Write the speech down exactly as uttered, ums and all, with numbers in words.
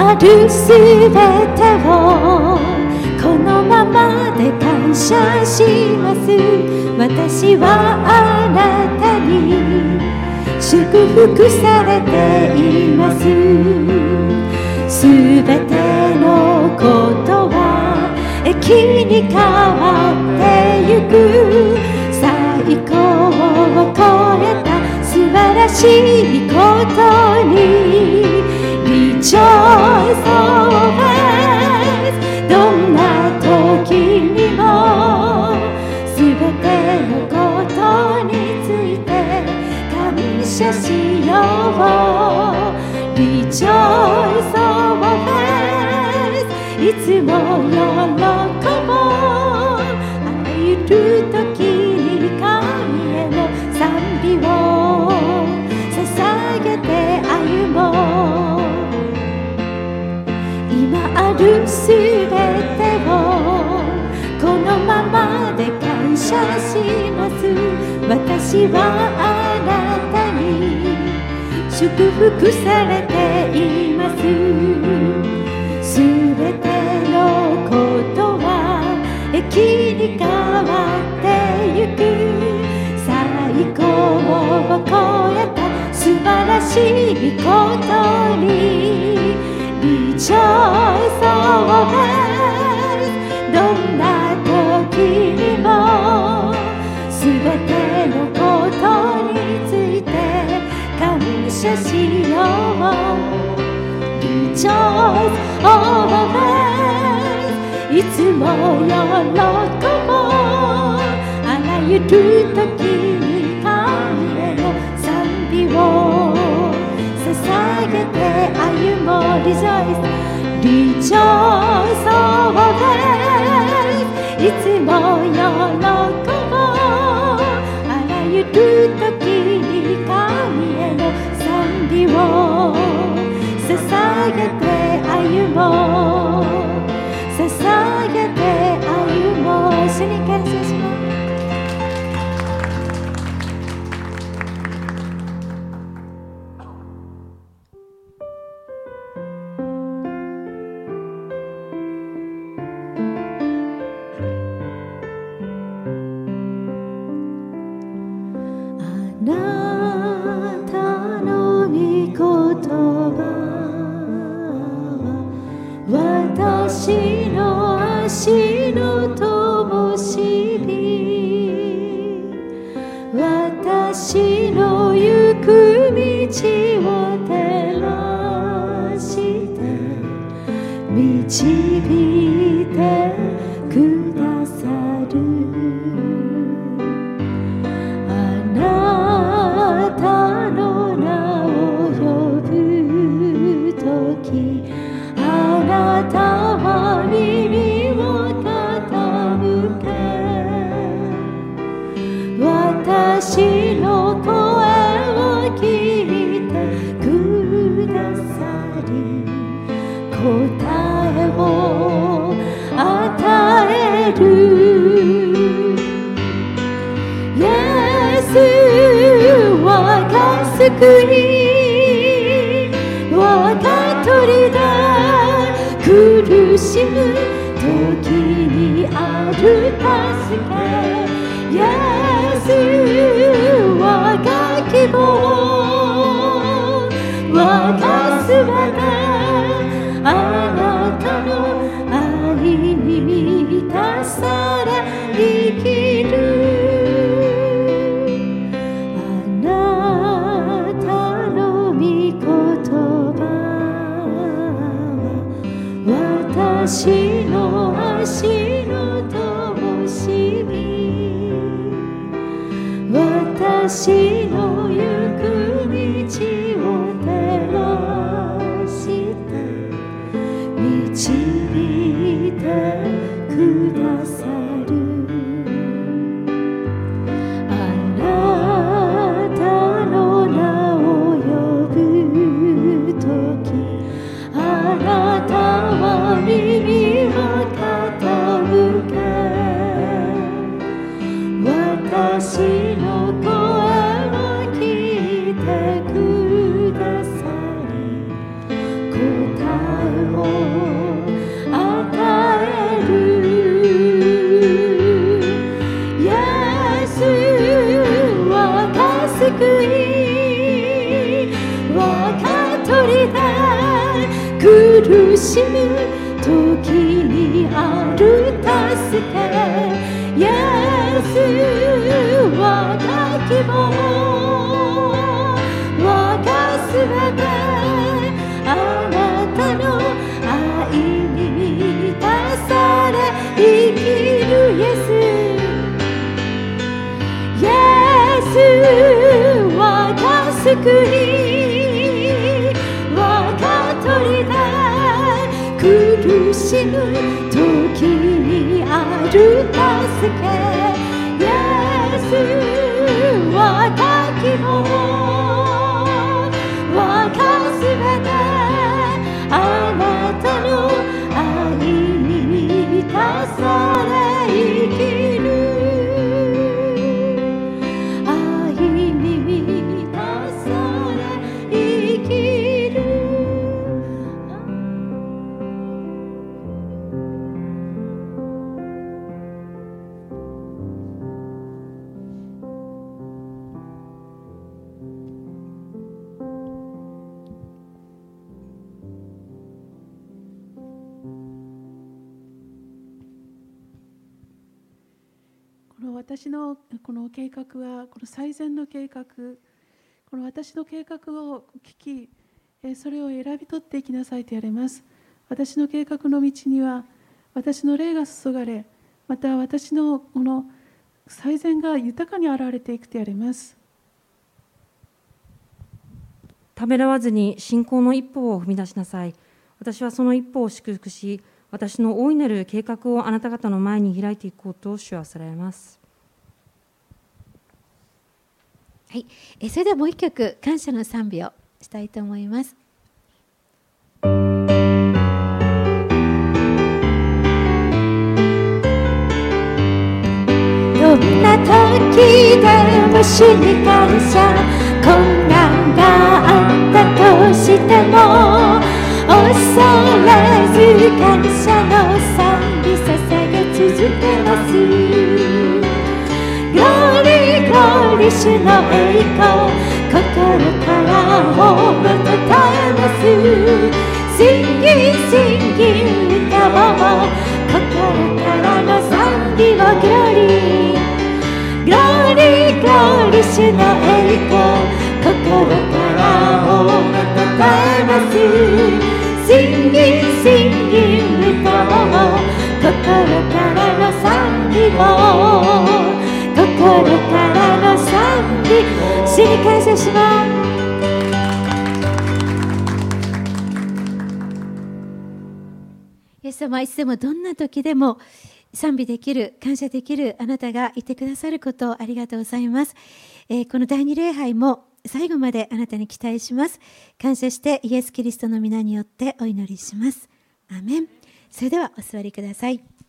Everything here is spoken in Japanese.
あるすべてをこのままで感謝します。私はあなたに祝福されています。すべてのことは駅に変わってゆく。最高を超えた素晴らしいことに Rejoice always。 どんな時にもすべてのことについて感謝しよう。 Rejoice always。 いつも喜ぼう。あらゆる時に神への賛美を捧げて歩もう。今あるすべてをこのままで感謝します。私はあなたに祝福されています。すべてのことは駅に変わってゆく。最高を超えた素晴らしいことに Rejoice always。 どんな時にもすべてのことについて感謝しよう。 Rejoice always。 いつも喜ぼう。あらゆる時に神への賛美を捧げて歩もう。 Rejoice Rejoice always。 いつも喜ぼう。あらゆる時に神への賛美を捧げて歩もう。捧げて歩もう。主に感謝します。私の足の灯火、私の行く道を照らして導いてくださる。あなたの名を呼ぶとき、あなたは耳を傾け、私の声を聞いてくださり、答えを与える。イエス我が救い、我が砦だ。苦しむ時にある助け。イエス我が希望、我がすべて。あなたの愛に満たされ生きる。あなたの御言葉、私の足の灯火、私の行く道を照らして導いてくださる。あなたの名を呼ぶとき、あなたは耳を傾け、私の声をしむ時にある助け、イエスは希望、我がすべてあなたの愛に満たされ生きるイエス、イエス我が救い、我が砦、苦しむ時にある助け、イエス我が希望、我がすべてあなたの愛に満たされ生きる、愛に満たされ生きる。 この私のこの計画は、この最善の計画、この私の計画を聞き、それを選び取っていきなさいと言われます。私の計画の道には、私の霊が注がれ、また私のこの最善が豊かに現れていくと言われます。 ためらわずに信仰の一歩を踏み出しなさい。私はその一歩を祝福し、私の大いなる計画をあなた方の前に開いていこうと主はされます。 はい、えそれではもう一曲感謝の賛美をしたいと思います。どんな時でも主に感謝、困難があったとしても恐れず感謝の賛美捧げ続けます。グローリーグローリー主の栄光、心から褒めたたえます。Singing Singing 歌を心からの賛美をグローリーグローリーグローリー主の栄光、心から褒めたたえます。Singing Singing 歌を心からの賛美を、心からの賛美、主に感謝します。イエス様はいつでもどんな時でも賛美できる、感謝できるあなたがいてくださることをありがとうございます。えー、この第二礼拝も最後まであなたに期待します。感謝してイエス・キリストの皆によってお祈りします。アーメン。それではお座りください。